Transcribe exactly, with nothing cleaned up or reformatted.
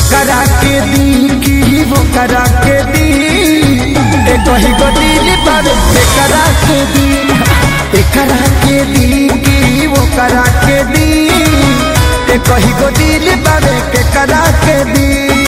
करा के दी की वो करा के दी एक ही गो दिल पर करा के दी।